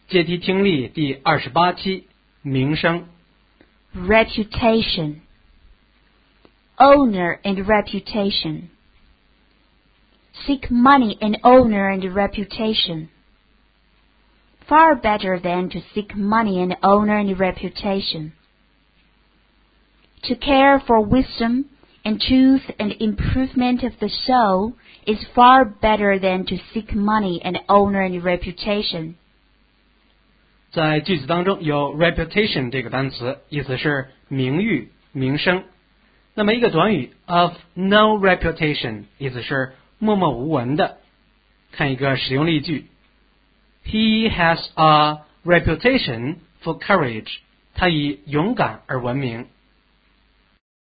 阶梯听力第28期，名声。 Reputation. Honor and reputation. Seek money and honor and reputation. Far better than to seek money and honor and reputation. To care for wisdom and truth and improvement of the soul is far better than to seek money and honor and reputation. 在句子当中有 reputation 这个单词，意思是名誉、名声。那么一个短语 of no reputation， 意思是默默无闻的。看一个使用例句 ：He has a reputation for courage。他以勇敢而闻名。